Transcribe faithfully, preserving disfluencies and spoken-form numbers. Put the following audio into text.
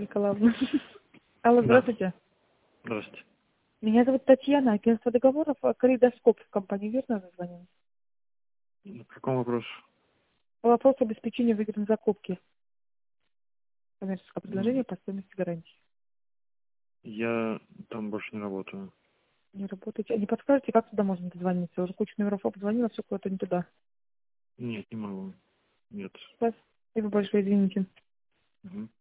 Николаевна. Алло, Да, здравствуйте. здравствуйте. Меня зовут Татьяна, агентство договоров «Калейдоскоп» в компании «Верно» название. По какому вопросу? Вопрос обеспечения выгодной закупки. Коммерческое М, предложение по стоимости гарантии. Я там больше не работаю. Не работаете? А не подскажете, как туда можно дозвониться? Уже кучу номеров позвонила, все куда-то не туда. Нет, не могу. Нет. Спасибо большое, извините. Мгм.